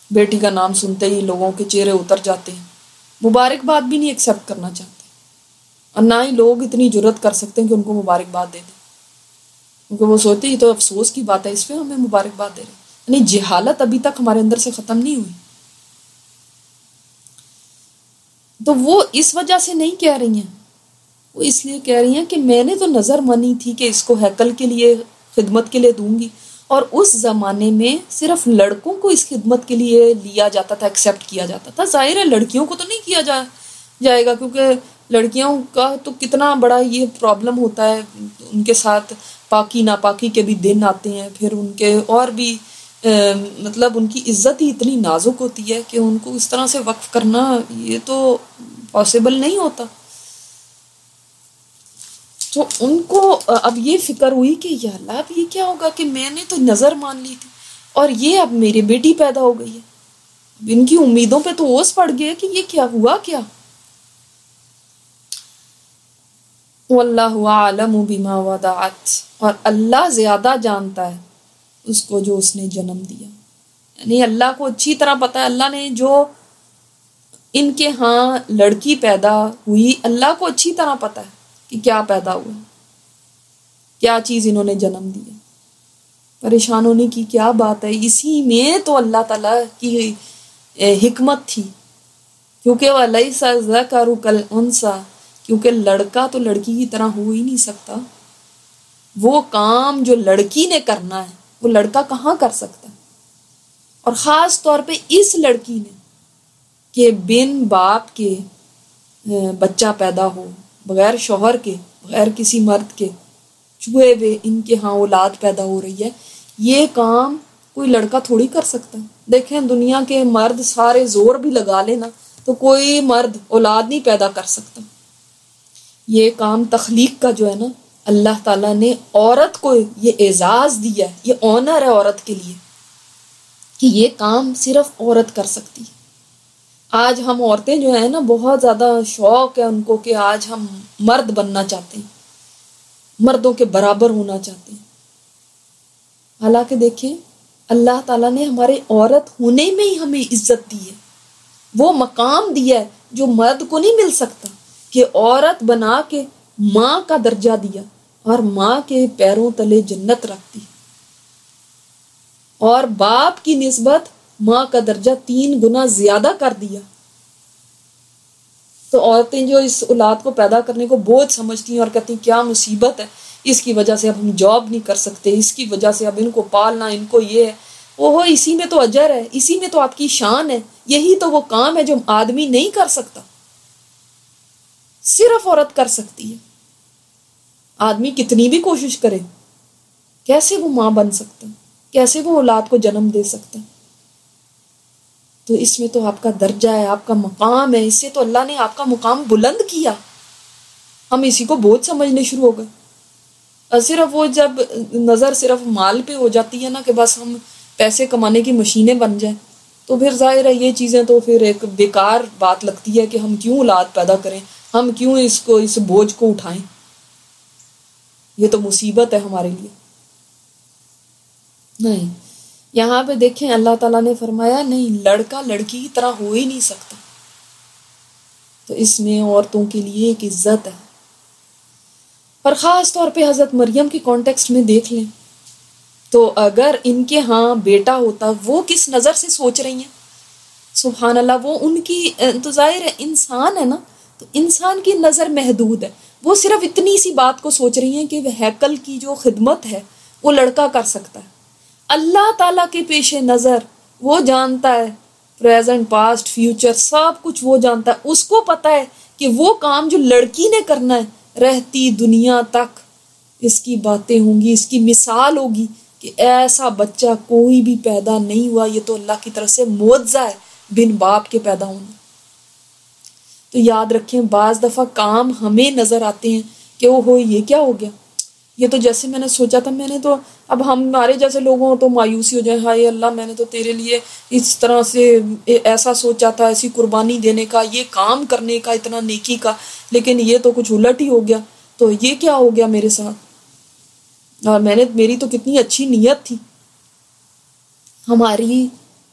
بیٹی کا نام سنتے ہی لوگوں کے چہرے اتر جاتے ہیں، مبارکباد بھی نہیں ایکسیپٹ کرنا چاہتے، اور نہ ہی لوگ اتنی جرت کر سکتے ہیں کہ ان کو مبارکباد دے دیں، کیونکہ وہ سوچتے یہ تو افسوس کی بات ہے، اس پہ ہمیں مبارکباد دے رہے ہیں۔ یعنی جہالت ابھی تک ہمارے اندر سے ختم نہیں ہوئی۔ تو وہ اس وجہ سے نہیں کہہ رہی ہیں، وہ اس لیے کہہ رہی ہیں کہ میں نے تو نظر مانی تھی کہ اس کو ہیکل کے لیے خدمت کے لیے دوں گی، اور اس زمانے میں صرف لڑکوں کو اس خدمت کے لیے لیا جاتا تھا، ایکسیپٹ کیا جاتا تھا۔ ظاہر ہے لڑکیوں کو تو نہیں کیا جائے گا، کیونکہ لڑکیوں کا تو کتنا بڑا یہ پرابلم ہوتا ہے، ان کے ساتھ پاکی ناپاکی کے بھی دن آتے ہیں، پھر ان کے اور بھی مطلب ان کی عزت ہی اتنی نازک ہوتی ہے کہ ان کو اس طرح سے وقف کرنا یہ تو پاسبل نہیں ہوتا۔ تو ان کو اب یہ فکر ہوئی کہ یا اللہ اب یہ کیا ہوگا کہ میں نے تو نظر مان لی تھی اور یہ اب میری بیٹی پیدا ہو گئی ہے، اب ان کی امیدوں پہ تو اوس پڑ گیا کہ یہ کیا ہوا کیا۔ واللہ عالم بما وضعت، اور اللہ زیادہ جانتا ہے اس کو جو اس نے جنم دیا، یعنی اللہ کو اچھی طرح پتا ہے، اللہ نے جو ان کے ہاں لڑکی پیدا ہوئی اللہ کو اچھی طرح پتا ہے کہ کیا پیدا ہوا، کیا چیز انہوں نے جنم دیا۔ پریشان ہونے کی کیا بات ہے، اسی میں تو اللہ تعالیٰ کی حکمت تھی، کیونکہ وَلَيْسَ الذَّكَرُ كَالْأُنثَىٰ، کیونکہ لڑکا تو لڑکی کی طرح ہو ہی نہیں سکتا، وہ کام جو لڑکی نے کرنا ہے وہ لڑکا کہاں کر سکتا ہے، اور خاص طور پہ اس لڑکی نے کہ بن باپ کے بچہ پیدا ہو، بغیر شوہر کے، بغیر کسی مرد کے چھوئے ہوئے ان کے ہاں اولاد پیدا ہو رہی ہے، یہ کام کوئی لڑکا تھوڑی کر سکتا ہے۔ دیکھیں دنیا کے مرد سارے زور بھی لگا لینا تو کوئی مرد اولاد نہیں پیدا کر سکتا۔ یہ کام تخلیق کا جو ہے نا، اللہ تعالیٰ نے عورت کو یہ اعزاز دیا ہے، یہ آنر ہے عورت کے لیے کہ یہ کام صرف عورت کر سکتی ہے۔ آج ہم عورتیں جو ہیں نا بہت زیادہ شوق ہے ان کو کہ آج ہم مرد بننا چاہتے ہیں، مردوں کے برابر ہونا چاہتے ہیں، حالانکہ دیکھیں اللہ تعالیٰ نے ہمارے عورت ہونے میں ہی ہمیں عزت دی ہے، وہ مقام دیا ہے جو مرد کو نہیں مل سکتا، کہ عورت بنا کے ماں کا درجہ دیا اور ماں کے پیروں تلے جنت رکھتی، اور باپ کی نسبت ماں کا درجہ 3 گنا زیادہ کر دیا۔ تو عورتیں جو اس اولاد کو پیدا کرنے کو بوجھ سمجھتی ہیں اور کہتی ہیں کیا مصیبت ہے، اس کی وجہ سے اب ہم جاب نہیں کر سکتے، اس کی وجہ سے اب ان کو پالنا، ان کو یہ ہے وہ، اسی میں تو اجر ہے، اسی میں تو آپ کی شان ہے، یہی تو وہ کام ہے جو آدمی نہیں کر سکتا، صرف عورت کر سکتی ہے۔ آدمی کتنی بھی کوشش کرے کیسے وہ ماں بن سکتا، کیسے وہ اولاد کو جنم دے سکتا؟ تو اس میں تو آپ کا درجہ ہے، آپ کا مقام ہے، اس سے تو اللہ نے آپ کا مقام بلند کیا، ہم اسی کو بہت سمجھنے شروع ہو گئے، اور صرف وہ جب نظر صرف مال پہ ہو جاتی ہے نا کہ بس ہم پیسے کمانے کی مشینیں بن جائیں، تو پھر ظاہر ہے یہ چیزیں تو پھر ایک بیکار بات لگتی ہے کہ ہم کیوں اولاد پیدا کریں، ہم کیوں اس بوجھ کو اٹھائیں، یہ تو مصیبت ہے ہمارے لیے۔ نہیں، یہاں پہ دیکھیں اللہ تعالیٰ نے فرمایا نہیں، لڑکا لڑکی کی طرح ہو ہی نہیں سکتا، تو اس میں عورتوں کے لیے ایک عزت ہے، اور خاص طور پہ حضرت مریم کی کانٹیکسٹ میں دیکھ لیں تو اگر ان کے ہاں بیٹا ہوتا، وہ کس نظر سے سوچ رہی ہیں، سبحان اللہ، وہ ان کی تو ظاہر ہے انسان ہے نا، تو انسان کی نظر محدود ہے، وہ صرف اتنی سی بات کو سوچ رہی ہیں کہ وہ ہیکل کی جو خدمت ہے وہ لڑکا کر سکتا ہے۔ اللہ تعالیٰ کے پیش نظر وہ جانتا ہے، پریزنٹ پاسٹ فیوچر سب کچھ وہ جانتا ہے، اس کو پتا ہے کہ وہ کام جو لڑکی نے کرنا ہے رہتی دنیا تک اس کی باتیں ہوں گی، اس کی مثال ہوگی کہ ایسا بچہ کوئی بھی پیدا نہیں ہوا، یہ تو اللہ کی طرف سے معجزہ ہے بن باپ کے پیدا ہونا۔ تو یاد رکھیں بعض دفعہ کام ہمیں نظر آتے ہیں کہ وہ ہو یہ کیا ہو گیا، یہ تو جیسے میں نے سوچا تھا، میں نے تو اب ہمارے جیسے لوگوں تو مایوسی ہو جائے، ہائے اللہ میں نے تو تیرے لیے اس طرح سے ایسا سوچا تھا، ایسی قربانی دینے کا، یہ کام کرنے کا، اتنا نیکی کا، لیکن یہ تو کچھ الٹ ہی ہو گیا، تو یہ کیا ہو گیا میرے ساتھ، اور میری تو کتنی اچھی نیت تھی۔ ہماری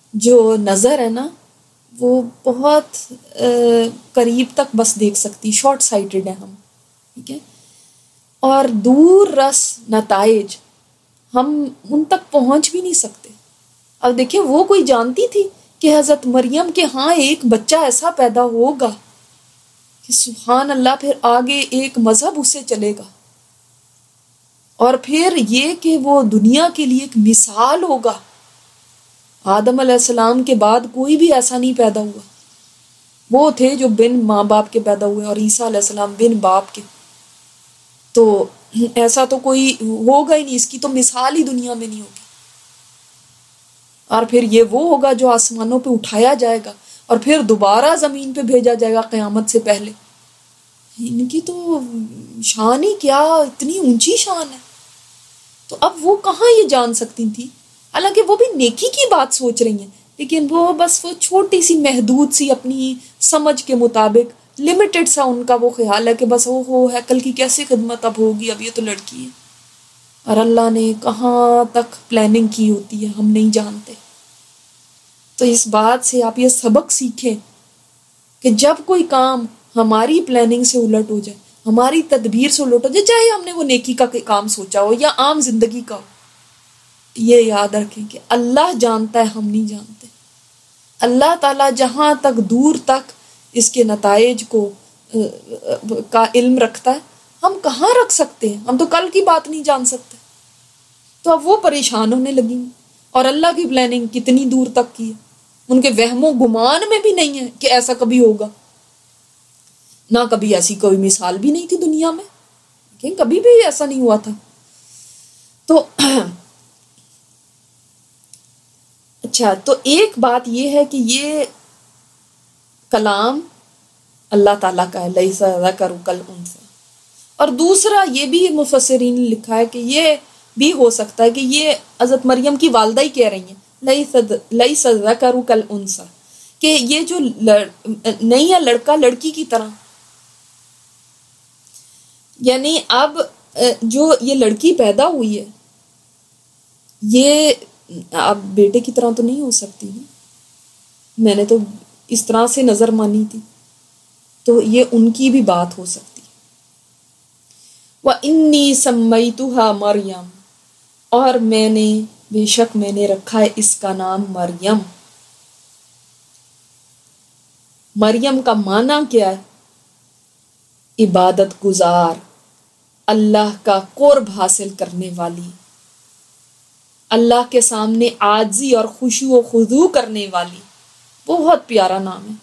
جو نظر ہے نا وہ بہت قریب تک بس دیکھ سکتی، شارٹ سائٹڈ ہے ہم، ٹھیک ہے، اور دور رس نتائج ہم ان تک پہنچ بھی نہیں سکتے۔ اب دیکھیں وہ کوئی جانتی تھی کہ حضرت مریم کے ہاں ایک بچہ ایسا پیدا ہوگا کہ سبحان اللہ پھر آگے ایک مذہب اس سے چلے گا، اور پھر یہ کہ وہ دنیا کے لیے ایک مثال ہوگا۔ آدم علیہ السلام کے بعد کوئی بھی ایسا نہیں پیدا ہوا، وہ تھے جو بن ماں باپ کے پیدا ہوئے، اور عیسیٰ علیہ السلام بن باپ کے، تو ایسا تو کوئی ہوگا ہی نہیں، اس کی تو مثال ہی دنیا میں نہیں ہوگی۔ اور پھر یہ وہ ہوگا جو آسمانوں پہ اٹھایا جائے گا اور پھر دوبارہ زمین پہ بھیجا جائے گا قیامت سے پہلے۔ ان کی تو شان ہی کیا، اتنی اونچی شان ہے، تو اب وہ کہاں یہ جان سکتی تھی؟ حالانکہ وہ بھی نیکی کی بات سوچ رہی ہیں، لیکن وہ بس وہ چھوٹی سی محدود سی اپنی سمجھ کے مطابق لمیٹڈ سا ان کا وہ خیال ہے کہ بس وہ ہیکل کی کیسے خدمت اب ہوگی، اب یہ تو لڑکی ہے، اور اللہ نے کہاں تک پلاننگ کی ہوتی ہے ہم نہیں جانتے۔ تو اس بات سے آپ یہ سبق سیکھیں کہ جب کوئی کام ہماری پلاننگ سے الٹ ہو جائے، ہماری تدبیر سے الٹ ہو جائے، چاہے ہم نے وہ نیکی کا کام سوچا ہو یا عام زندگی کا ہو، یہ یاد رکھیں کہ اللہ جانتا ہے، ہم نہیں جانتے۔ اللہ تعالیٰ جہاں تک دور تک اس کے نتائج کو کا علم رکھتا ہے، ہم کہاں رکھ سکتے ہیں؟ ہم تو کل کی بات نہیں جان سکتے۔ تو اب وہ پریشان ہونے لگی، اور اللہ کی پلاننگ کتنی دور تک کی ہے، ان کے وہم و گمان میں بھی نہیں ہے کہ ایسا کبھی ہوگا، نہ کبھی ایسی کوئی مثال بھی نہیں تھی دنیا میں، کہ کبھی بھی ایسا نہیں ہوا تھا۔ تو اچھا، تو ایک بات یہ ہے کہ یہ کلام اللہ تعالیٰ کا ہے، لیس ذکر کالانثی، اور دوسرا یہ بھی مفسرین نے لکھا ہے کہ یہ بھی ہو سکتا ہے کہ یہ حضرت مریم کی والدہ ہی کہہ رہی ہیں لیس ذکر کالانثی، کہ یہ جو نہیں ہے لڑکا لڑکی کی طرح، یعنی اب جو یہ لڑکی پیدا ہوئی ہے یہ اب بیٹے کی طرح تو نہیں ہو سکتی، میں نے تو اس طرح سے نظر مانی تھی، تو یہ ان کی بھی بات ہو سکتی۔ وَإِنِّي سَمَّيْتُهَا مَرْيَمَ، اور میں نے بے شک میں نے رکھا ہے اس کا نام مریم۔ مریم کا معنی کیا ہے؟ عبادت گزار، اللہ کا قرب حاصل کرنے والی، اللہ کے سامنے عاجزی اور خشوع و خضوع کرنے والی، بہت پیارا نام ہے۔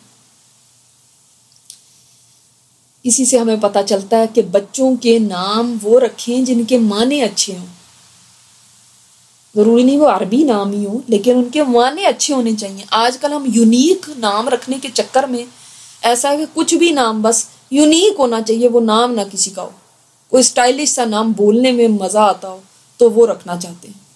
اسی سے ہمیں پتہ چلتا ہے کہ بچوں کے نام وہ رکھیں جن کے معنی اچھے ہوں، ضروری نہیں وہ عربی نام ہی ہوں، لیکن ان کے معنی اچھے ہونے چاہیے۔ آج کل ہم یونیک نام رکھنے کے چکر میں ایسا ہے کہ کچھ بھی نام بس یونیک ہونا چاہیے، وہ نام نہ کسی کا ہو، کوئی اسٹائلش سا نام بولنے میں مزہ آتا ہو تو وہ رکھنا چاہتے ہیں،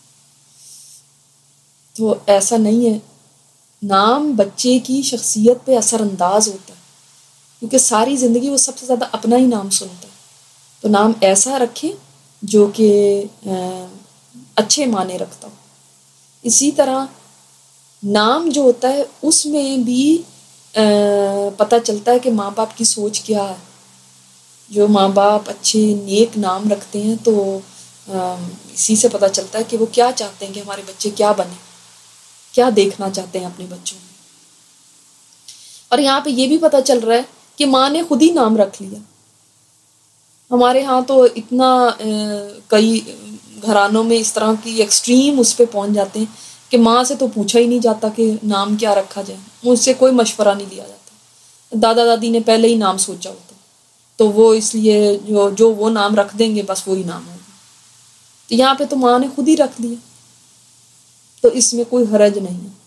تو ایسا نہیں ہے۔ نام بچے کی شخصیت پہ اثر انداز ہوتا ہے، کیونکہ ساری زندگی وہ سب سے زیادہ اپنا ہی نام سنتا ہے، تو نام ایسا رکھیں جو کہ اچھے معنی رکھتا ہو۔ اسی طرح نام جو ہوتا ہے اس میں بھی پتہ چلتا ہے کہ ماں باپ کی سوچ کیا ہے۔ جو ماں باپ اچھے نیک نام رکھتے ہیں تو اسی سے پتہ چلتا ہے کہ وہ کیا چاہتے ہیں کہ ہمارے بچے کیا بنے، کیا دیکھنا چاہتے ہیں اپنے بچوں میں۔ اور یہاں پہ یہ بھی پتہ چل رہا ہے کہ ماں نے خود ہی نام رکھ لیا۔ ہمارے ہاں تو اتنا کئی گھرانوں میں اس طرح کی ایکسٹریم اس پہ پہنچ جاتے ہیں کہ ماں سے تو پوچھا ہی نہیں جاتا کہ نام کیا رکھا جائے، مجھ سے کوئی مشورہ نہیں لیا جاتا، دادا دادی نے پہلے ہی نام سوچا ہوتا، تو وہ اس لیے جو وہ نام رکھ دیں گے بس وہی نام ہوگا۔ تو یہاں پہ تو ماں نے خود ہی رکھ دیا، تو اس میں کوئی حرج نہیں ہے۔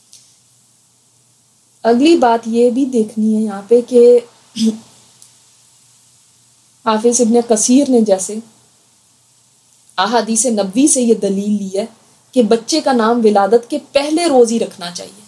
اگلی بات یہ بھی دیکھنی ہے یہاں پہ کہ حافظ ابن کثیر نے جیسے احادیث نبوی سے یہ دلیل لی ہے کہ بچے کا نام ولادت کے پہلے روز ہی رکھنا چاہیے،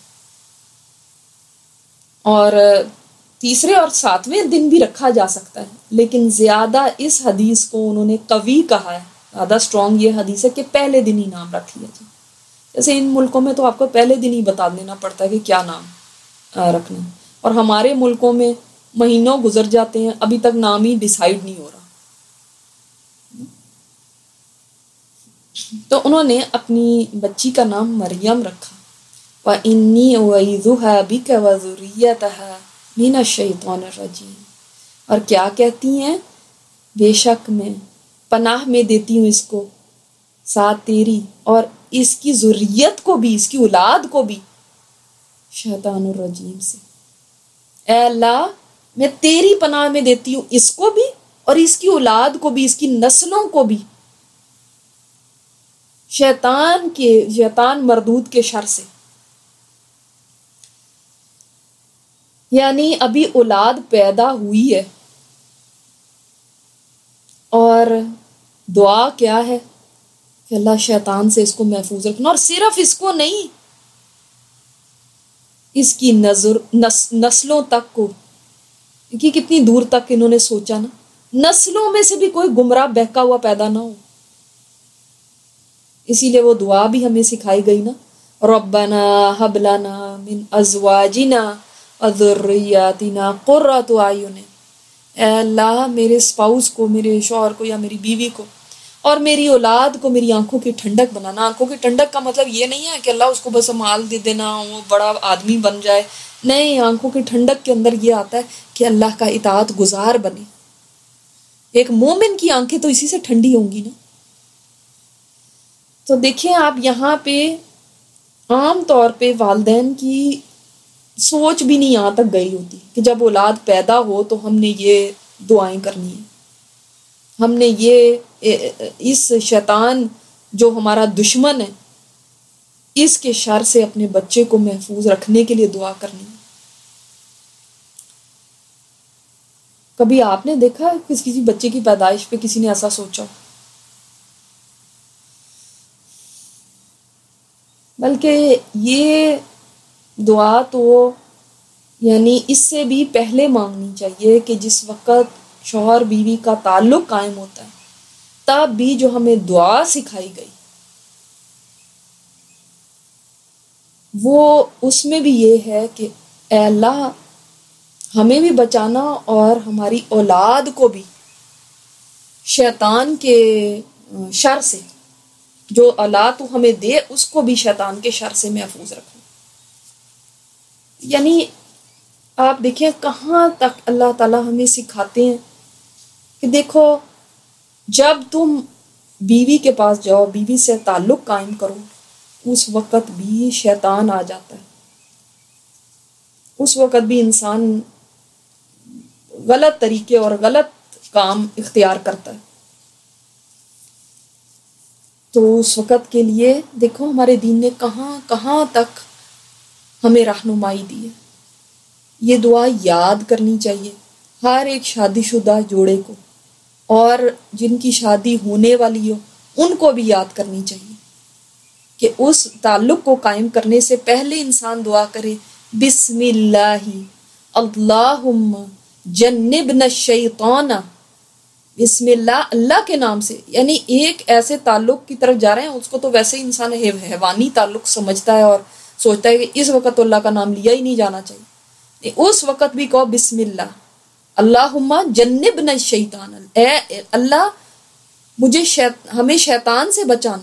اور تیسرے اور 7ویں دن بھی رکھا جا سکتا ہے، لیکن زیادہ اس حدیث کو انہوں نے قوی کہا ہے، زیادہ اسٹرانگ یہ حدیث ہے کہ پہلے دن ہی نام رکھ لیا جائے۔ جیسے ان ملکوں میں تو آپ کو پہلے دن ہی بتا دینا پڑتا ہے کہ کیا نام رکھنا ہے، اور ہمارے ملکوں میں مہینوں گزر جاتے ہیں ابھی تک نام ہی ڈیسائیڈ نہیں ہو رہا۔ تو انہوں نے اپنی بچی کا نام مریم رکھا۔ وَإِنِّي أُعِيذُهَا بِكَ وَذُرِّيَّتَهَا مِنَ الشَّيْطَانِ الرَّجِيمِ، اور کیا کہتی ہیں، بے شک میں پناہ میں دیتی ہوں اس کو ساتھ تیری اور اس کی ذریت کو بھی، اس کی اولاد کو بھی، شیطان الرجیم سے۔ اے اللہ میں تیری پناہ میں دیتی ہوں اس کو بھی اور اس کی اولاد کو بھی، اس کی نسلوں کو بھی، شیطان مردود کے شر سے۔ یعنی ابھی اولاد پیدا ہوئی ہے اور دعا کیا ہے کہ اللہ شیطان سے اس کو محفوظ رکھنا، اور صرف اس کو نہیں، اس کی نسلوں تک کو، کہ کتنی دور تک انہوں نے سوچا نا، نسلوں میں سے بھی کوئی گمراہ بہکا ہوا پیدا نہ ہو۔ اسی لیے وہ دعا بھی ہمیں سکھائی گئی نا، ربنا ہب لنا من ازواجنا وذریاتنا قرۃ اعین، اے اللہ میرے اسپاؤس کو، میرے شوہر کو یا میری بیوی کو اور میری اولاد کو میری آنکھوں کی ٹھنڈک بنانا۔ آنکھوں کی ٹھنڈک کا مطلب یہ نہیں ہے کہ اللہ اس کو بس مال دے دینا، وہ بڑا آدمی بن جائے، نہیں، آنکھوں کی ٹھنڈک کے اندر یہ آتا ہے کہ اللہ کا اطاعت گزار بنے۔ ایک مومن کی آنکھیں تو اسی سے ٹھنڈی ہوں گی نا۔ تو دیکھیں آپ یہاں پہ عام طور پہ والدین کی سوچ بھی نہیں یہاں تک گئی ہوتی کہ جب اولاد پیدا ہو تو ہم نے یہ دعائیں کرنی ہیں، ہم نے یہ اس شیطان جو ہمارا دشمن ہے اس کے شر سے اپنے بچے کو محفوظ رکھنے کے لیے دعا کرنی ہے۔ کبھی آپ نے دیکھا کسی بچے کی پیدائش پہ کسی نے ایسا سوچا؟ بلکہ یہ دعا تو یعنی اس سے بھی پہلے مانگنی چاہیے کہ جس وقت شوہر بیوی کا تعلق قائم ہوتا ہے تب بھی جو ہمیں دعا سکھائی گئی وہ اس میں بھی یہ ہے کہ اے اللہ ہمیں بھی بچانا اور ہماری اولاد کو بھی شیطان کے شر سے، جو اولاد تو ہمیں دے اس کو بھی شیطان کے شر سے محفوظ رکھنا۔ یعنی آپ دیکھیں کہاں تک اللہ تعالیٰ ہمیں سکھاتے ہیں کہ دیکھو جب تم بیوی کے پاس جاؤ، بیوی سے تعلق قائم کرو، اس وقت بھی شیطان آ جاتا ہے، اس وقت بھی انسان غلط طریقے اور غلط کام اختیار کرتا ہے۔ تو اس وقت کے لیے دیکھو ہمارے دین نے کہاں کہاں تک ہمیں رہنمائی دی ہے۔ یہ دعا یاد کرنی چاہیے ہر ایک شادی شدہ جوڑے کو، اور جن کی شادی ہونے والی ہو ان کو بھی یاد کرنی چاہیے کہ اس تعلق کو قائم کرنے سے پہلے انسان دعا کرے، بسم اللہ اللہم جنبنا الشیطان، بسم اللہ، اللہ کے نام سے، یعنی ایک ایسے تعلق کی طرف جا رہے ہیں، اس کو تو ویسے ہی انسان حیوانی تعلق سمجھتا ہے اور سوچتا ہے کہ اس وقت تو اللہ کا نام لیا ہی نہیں جانا چاہیے، اس وقت بھی کہو بسم اللہ اللہم جنبنا الشیطان، اے اللہ مجھے ہمیں شیطان سے بچانا۔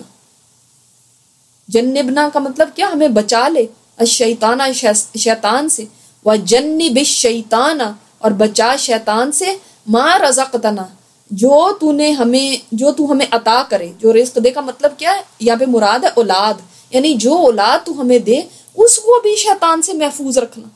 جنبنا کا مطلب کیا، ہمیں بچا لے، الشیطان شیطان سے، وجنب الشیطان اور بچا شیطان سے، ما رزقتنا جو تو ہمیں عطا کرے، جو رزق دے کا مطلب کیا ہے، یہاں پہ مراد ہے اولاد، یعنی جو اولاد تو ہمیں دے اس کو بھی شیطان سے محفوظ رکھنا،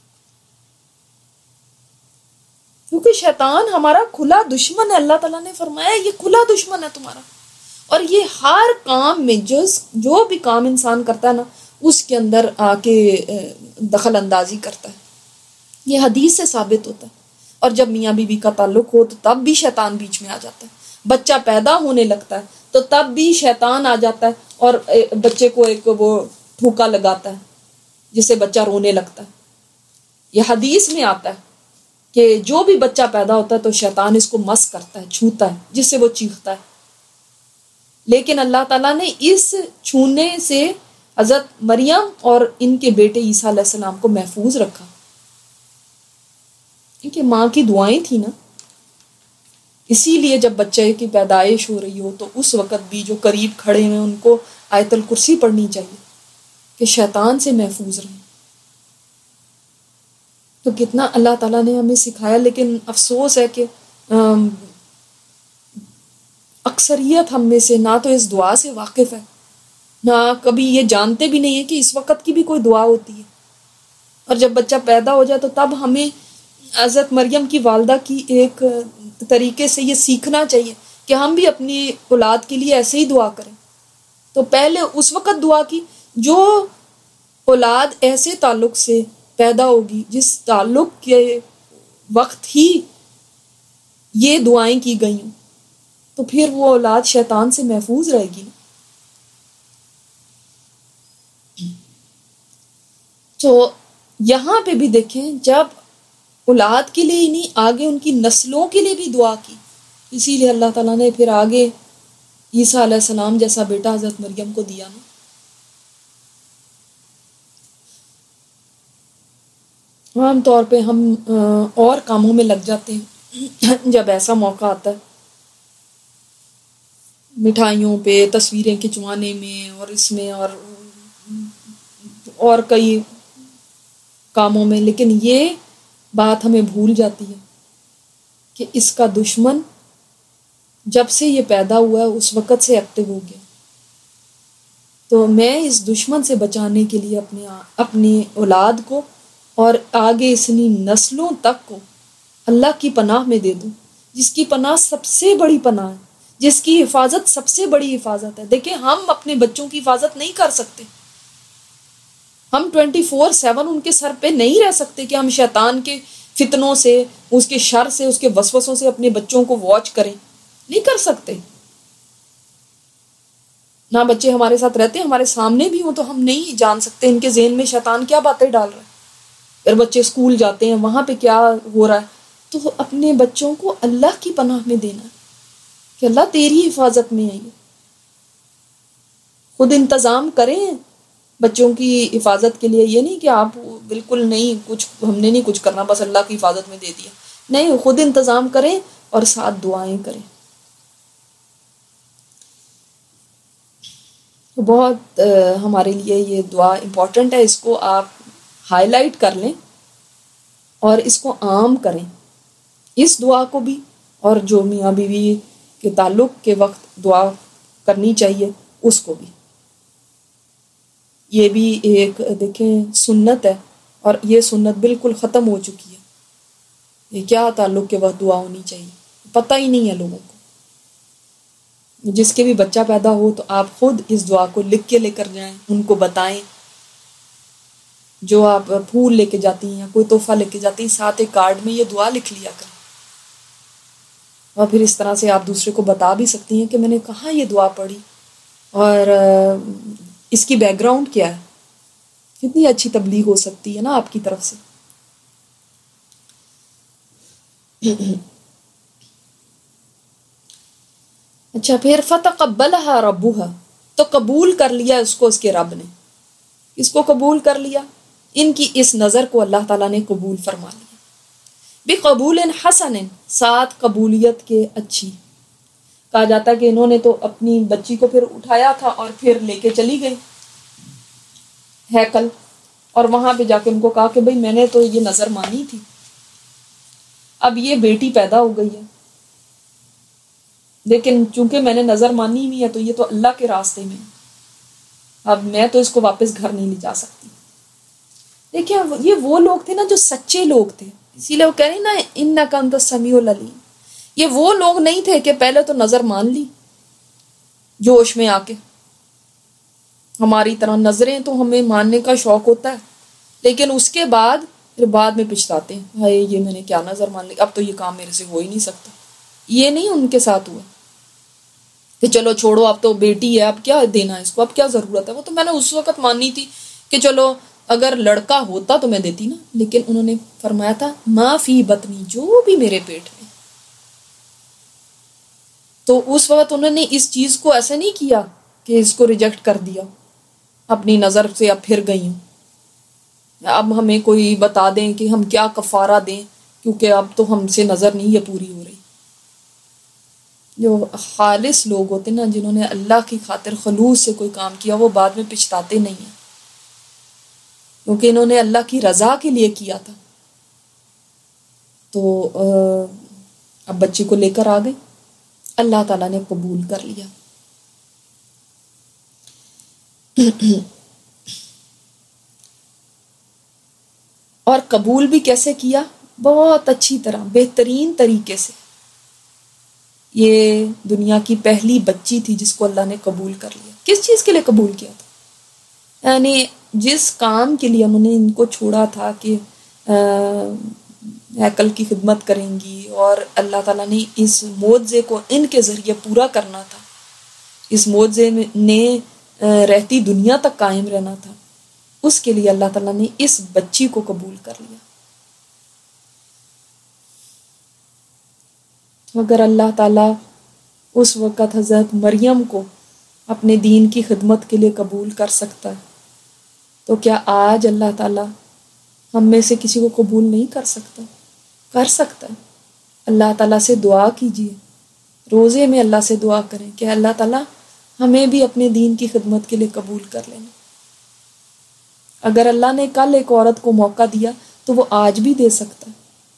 کیونکہ شیطان ہمارا کھلا دشمن ہے۔ اللہ تعالیٰ نے فرمایا یہ کھلا دشمن ہے تمہارا، اور یہ ہر کام میں جو بھی کام انسان کرتا ہے نا اس کے اندر آ کے دخل اندازی کرتا ہے، یہ حدیث سے ثابت ہوتا ہے۔ اور جب میاں بیوی کا تعلق ہو تو تب بھی شیطان بیچ میں آ جاتا ہے، بچہ پیدا ہونے لگتا ہے تو تب بھی شیطان آ جاتا ہے اور بچے کو ایک وہ ٹھوکا لگاتا ہے جس سے بچہ رونے لگتا ہے۔ یہ حدیث میں آتا ہے کہ جو بھی بچہ پیدا ہوتا ہے تو شیطان اس کو مس کرتا ہے، چھوتا ہے، جس سے وہ چیختا ہے، لیکن اللہ تعالیٰ نے اس چھونے سے حضرت مریم اور ان کے بیٹے عیسیٰ علیہ السلام کو محفوظ رکھا؟ ان کی ماں کی دعائیں تھیں نا. اسی لیے جب بچے کی پیدائش ہو رہی ہو تو اس وقت بھی جو قریب کھڑے ہیں ان کو آیت الکرسی پڑھنی چاہیے کہ شیطان سے محفوظ رہیں. تو کتنا اللہ تعالیٰ نے ہمیں سکھایا، لیکن افسوس ہے کہ اکثریت ہم میں سے نہ تو اس دعا سے واقف ہے، نہ کبھی یہ جانتے بھی نہیں ہے کہ اس وقت کی بھی کوئی دعا ہوتی ہے. اور جب بچہ پیدا ہو جائے تو تب ہمیں حضرت مریم کی والدہ کی ایک طریقے سے یہ سیکھنا چاہیے کہ ہم بھی اپنی اولاد کے لیے ایسے ہی دعا کریں. تو پہلے اس وقت دعا کی جو اولاد ایسے تعلق سے پیدا ہوگی جس تعلق کے وقت ہی یہ دعائیں کی گئی ہوں، تو پھر وہ اولاد شیطان سے محفوظ رہے گی. تو یہاں پہ بھی دیکھیں، جب اولاد کے لیے ہی نہیں آگے ان کی نسلوں کے لیے بھی دعا کی، اسی لیے اللہ تعالیٰ نے پھر آگے عیسیٰ علیہ السلام جیسا بیٹا حضرت مریم کو دیا نا. عام طور پہ ہم اور کاموں میں لگ جاتے ہیں جب ایسا موقع آتا ہے، مٹھائیوں پہ، تصویریں کھنچوانے میں، اور اس میں اور کئی کاموں میں. لیکن یہ بات ہمیں بھول جاتی ہے کہ اس کا دشمن جب سے یہ پیدا ہوا ہے اس وقت سے ایکٹیو ہو گیا. تو میں اس دشمن سے بچانے کے لیے اپنی اولاد کو اور آگے اتنی نسلوں تک کو اللہ کی پناہ میں دے دوں، جس کی پناہ سب سے بڑی پناہ ہے، جس کی حفاظت سب سے بڑی حفاظت ہے. دیکھیں، ہم اپنے بچوں کی حفاظت نہیں کر سکتے، ہم 24/7 ان کے سر پہ نہیں رہ سکتے کہ ہم شیطان کے فتنوں سے، اس کے شر سے، اس کے وسوسوں سے اپنے بچوں کو واچ کریں. نہیں کر سکتے. نہ بچے ہمارے ساتھ رہتے، ہمارے سامنے بھی ہوں تو ہم نہیں جان سکتے ان کے ذہن میں شیطان کیا باتیں ڈال رہا ہے. پھر بچے اسکول جاتے ہیں، وہاں پہ کیا ہو رہا ہے. تو اپنے بچوں کو اللہ کی پناہ میں دینا کہ اللہ تیری حفاظت میں ہے. خود انتظام کریں بچوں کی حفاظت کے لیے. یہ نہیں کہ آپ بالکل نہیں، کچھ ہم نے نہیں کچھ کرنا، بس اللہ کی حفاظت میں دے دیا. نہیں، خود انتظام کریں اور ساتھ دعائیں کریں. بہت ہمارے لیے یہ دعا امپورٹنٹ ہے. اس کو آپ ہائی لائٹ کر لیں اور اس کو عام کریں، اس دعا کو بھی، اور جو میاں بیوی کے تعلق کے وقت دعا کرنی چاہیے اس کو بھی. یہ بھی ایک دیکھیں سنت ہے، اور یہ سنت بالکل ختم ہو چکی ہے. یہ کیا تعلق کے وقت دعا ہونی چاہیے پتہ ہی نہیں ہے لوگوں کو. جس کے بھی بچہ پیدا ہو تو آپ خود اس دعا کو لکھ کے لے کر جائیں، ان کو بتائیں. جو آپ پھول لے کے جاتی ہیں یا کوئی تحفہ لے کے جاتی ہیں، ساتھ ایک کارڈ میں یہ دعا لکھ لیا کریں. اور پھر اس طرح سے آپ دوسرے کو بتا بھی سکتی ہیں کہ میں نے کہاں یہ دعا پڑھی اور اس کی بیک گراؤنڈ کیا ہے. کتنی اچھی تبلیغ ہو سکتی ہے نا آپ کی طرف سے. اچھا، پھر فتقبلها ربها، تو قبول کر لیا اس کو اس کے رب نے. اس کو قبول کر لیا، ان کی اس نظر کو اللہ تعالیٰ نے قبول فرما لیا. بقبول حسن، ساتھ قبولیت کے اچھی. کہا جاتا ہے کہ انہوں نے تو اپنی بچی کو پھر اٹھایا تھا اور پھر لے کے چلی گئی ہیکل، اور وہاں پہ جا کے ان کو کہا کہ بھئی میں نے تو یہ نظر مانی تھی، اب یہ بیٹی پیدا ہو گئی ہے، لیکن چونکہ میں نے نظر مانی ہوئی ہے تو یہ تو اللہ کے راستے میں، اب میں تو اس کو واپس گھر نہیں لے جا سکتی. دیکھیں، یہ وہ لوگ تھے نا جو سچے لوگ تھے. اسی لیے وہ کہہ رہی نا انک انت السمیع العلیم. یہ وہ لوگ نہیں تھے کہ پہلے تو نظر مان لی جوش میں آ کے. ہماری طرح نظریں تو ہمیں ماننے کا شوق ہوتا ہے، لیکن اس کے بعد پھر بعد میں پچھتاتے ہیں، ہائے یہ میں نے کیا نظر مان لی، اب تو یہ کام میرے سے ہو ہی نہیں سکتا. یہ نہیں ان کے ساتھ ہوا کہ چلو چھوڑو، اب تو بیٹی ہے، اب کیا دینا اس کو، اب کیا ضرورت ہے، وہ تو میں نے اس وقت مانی تھی کہ چلو اگر لڑکا ہوتا تو میں دیتی نا. لیکن انہوں نے فرمایا تھا ما فی بطنی، جو بھی میرے پیٹ میں. تو اس وقت انہوں نے اس چیز کو ایسا نہیں کیا کہ اس کو ریجیکٹ کر دیا. اپنی نظر سے اب پھر گئی ہوں، اب ہمیں کوئی بتا دیں کہ ہم کیا کفارہ دیں، کیونکہ اب تو ہم سے نظر نہیں یہ پوری ہو رہی۔ جو خالص لوگ ہوتے نا، جنہوں نے اللہ کی خاطر خلوص سے کوئی کام کیا، وہ بعد میں پچھتاتے نہیں ہیں، کیونکہ انہوں نے اللہ کی رضا کے لیے کیا تھا۔ تو اب بچی کو لے کر آ گئی، اللہ تعالیٰ نے قبول کر لیا۔ اور قبول بھی کیسے کیا؟ بہت اچھی طرح، بہترین طریقے سے۔ یہ دنیا کی پہلی بچی تھی جس کو اللہ نے قبول کر لیا۔ کس چیز کے لیے قبول کیا تھا؟ یعنی جس کام کے لیے انہوں نے ان کو چھوڑا تھا کہ ہیکل کی خدمت کریں گی، اور اللہ تعالیٰ نے اس معجزے کو ان کے ذریعے پورا کرنا تھا، اس معجزے نے رہتی دنیا تک قائم رہنا تھا، اس کے لیے اللہ تعالیٰ نے اس بچی کو قبول کر لیا۔ اگر اللہ تعالیٰ اس وقت حضرت مریم کو اپنے دین کی خدمت کے لیے قبول کر سکتا ہے، تو کیا آج اللہ تعالیٰ ہم میں سے کسی کو قبول نہیں کر سکتا؟ کر سکتا ہے۔ اللہ تعالیٰ سے دعا کیجیے، روزے میں اللہ سے دعا کریں کہ اللہ تعالیٰ ہمیں بھی اپنے دین کی خدمت کے لیے قبول کر لینا۔ اگر اللہ نے کل ایک عورت کو موقع دیا تو وہ آج بھی دے سکتا ہے۔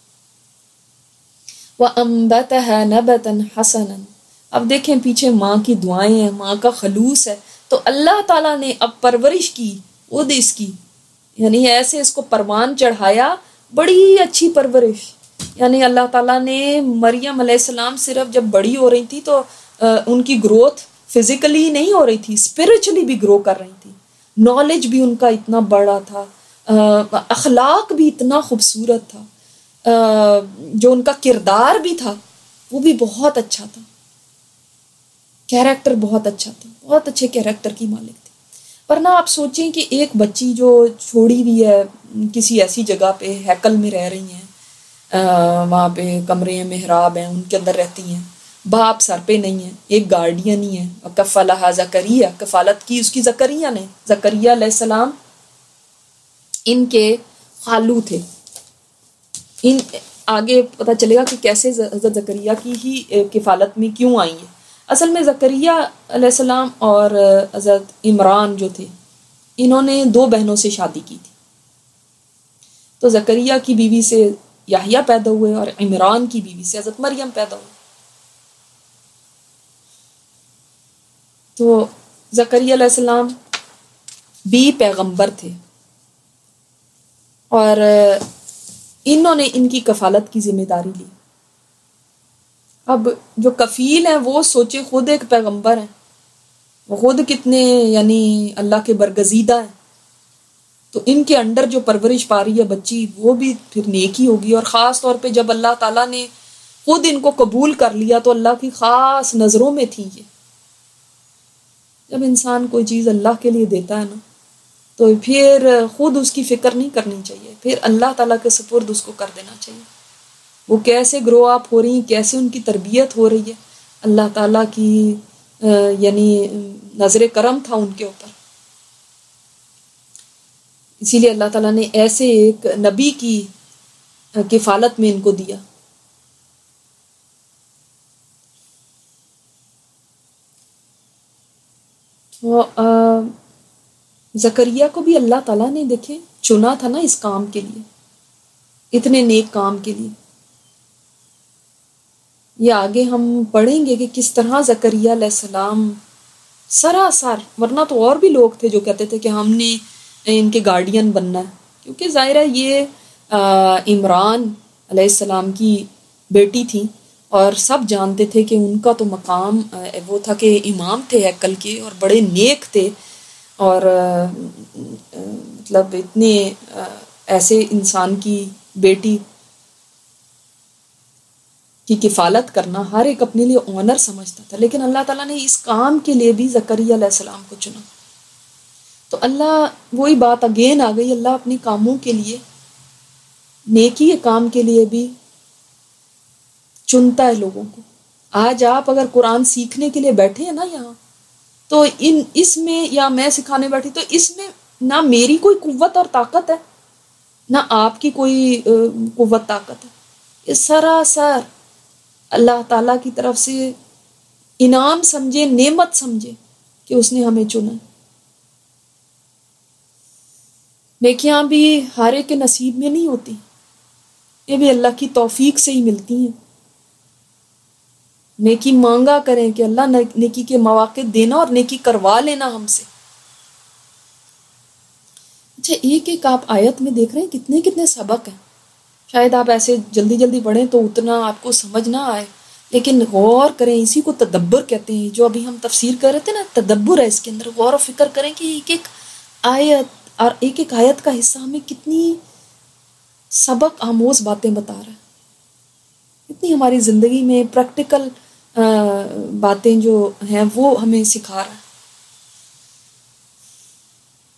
وَأَنبَتَهَا نَبَتًا حَسَنًا۔ اب دیکھیں پیچھے ماں کی دعائیں ہیں، ماں کا خلوص ہے، تو اللہ تعالیٰ نے اب پرورش کی خود اس کی، یعنی ایسے اس کو پروان چڑھایا، بڑی اچھی پرورش۔ یعنی اللہ تعالیٰ نے مریم علیہ السلام صرف جب بڑی ہو رہی تھی تو ان کی گروتھ فزیکلی نہیں ہو رہی تھی، اسپرچولی بھی گرو کر رہی تھی، نالج بھی ان کا اتنا بڑا تھا، اخلاق بھی اتنا خوبصورت تھا، جو ان کا کردار بھی تھا وہ بھی بہت اچھا تھا، کیریکٹر بہت اچھا تھا، بہت اچھے کیریکٹر کی مالک تھی۔ ورنہ آپ سوچیں کہ ایک بچی جو چھوڑی ہوئی ہے کسی ایسی جگہ پہ، ہیکل میں رہ رہی ہیں، وہاں پہ کمرے ہیں، محراب ہیں، ان کے اندر رہتی ہیں، باپ سر پہ نہیں ہے، ایک گارڈین ہی ہے، کفلھا زکریا، کفالت کی اس کی زکریا نے۔ زکریا علیہ السلام ان کے خالو تھے۔ ان آگے پتہ چلے گا کہ کیسے حضرت زکریا کی ہی کفالت میں کیوں آئی ہے۔ اصل میں زکریا علیہ السلام اور حضرت عمران جو تھے، انہوں نے 2 بہنوں سے شادی کی تھی۔ تو زکریا کی بیوی سے یحییٰ پیدا ہوئے اور عمران کی بیوی سے حضرت مریم پیدا ہوئی۔ تو زکریا علیہ السلام بھی پیغمبر تھے، اور انہوں نے ان کی کفالت کی ذمہ داری لی۔ اب جو کفیل ہیں وہ سوچے خود ایک پیغمبر ہیں، وہ خود کتنے یعنی اللہ کے برگزیدہ ہیں، تو ان کے انڈر جو پرورش پا رہی ہے بچی، وہ بھی پھر نیک ہی ہوگی۔ اور خاص طور پہ جب اللہ تعالیٰ نے خود ان کو قبول کر لیا تو اللہ کی خاص نظروں میں تھی یہ۔ جب انسان کوئی چیز اللہ کے لیے دیتا ہے نا، تو پھر خود اس کی فکر نہیں کرنی چاہیے، پھر اللہ تعالیٰ کے سپرد اس کو کر دینا چاہیے۔ وہ کیسے گرو اپ ہو رہی ہیں، کیسے ان کی تربیت ہو رہی ہے، اللہ تعالیٰ کی یعنی نظر کرم تھا ان کے اوپر۔ اسی لیے اللہ تعالیٰ نے ایسے ایک نبی کی کفالت میں ان کو دیا۔ تو زکریا کو بھی اللہ تعالیٰ نے دیکھیں چنا تھا نا اس کام کے لیے، اتنے نیک کام کے لیے۔ یہ آگے ہم پڑھیں گے کہ کس طرح زکریا علیہ السلام سراسر، ورنہ تو اور بھی لوگ تھے جو کہتے تھے کہ ہم نے ان کے گارڈین بننا ہے، کیونکہ ظاہر ہے یہ عمران علیہ السلام کی بیٹی تھی، اور سب جانتے تھے کہ ان کا تو مقام وہ تھا کہ امام تھے ہیکل کے، اور بڑے نیک تھے، اور مطلب اتنے ایسے انسان کی بیٹی کی کفالت کرنا ہر ایک اپنے لیے آنر سمجھتا تھا۔ لیکن اللہ تعالیٰ نے اس کام کے لیے بھی زکریا علیہ السلام کو چنا۔ تو اللہ وہی بات اگین آ گئی، اللہ اپنے کاموں کے لیے، نیکی کام کے لیے بھی چنتا ہے لوگوں کو۔ آج آپ اگر قرآن سیکھنے کے لیے بیٹھے ہیں نا یہاں، تو اس میں یا میں سکھانے بیٹھی تو اس میں نہ میری کوئی قوت اور طاقت ہے نہ آپ کی کوئی قوت طاقت ہے. یہ سراسر اللہ تعالیٰ کی طرف سے انعام سمجھے، نعمت سمجھے کہ اس نے ہمیں چنا. نیکیاں بھی ہر ایک کے نصیب میں نہیں ہوتی، یہ بھی اللہ کی توفیق سے ہی ملتی ہیں. نیکی مانگا کریں کہ اللہ نیکی کے مواقع دینا اور نیکی کروا لینا ہم سے. اچھا، ایک ایک آپ آیت میں دیکھ رہے ہیں کتنے کتنے سبق ہیں. شاید آپ ایسے جلدی جلدی پڑھیں تو اتنا آپ کو سمجھ نہ آئے، لیکن غور کریں. اسی کو تدبر کہتے ہیں. جو ابھی ہم تفسیر کر رہے تھے نا، تدبر ہے اس کے اندر. غور و فکر کریں کہ ایک ایک آیت اور ایک ایک آیت کا حصہ ہمیں کتنی سبق آموز باتیں بتا رہا ہے، اتنی ہماری زندگی میں پریکٹیکل باتیں جو ہیں وہ ہمیں سکھا رہا ہے.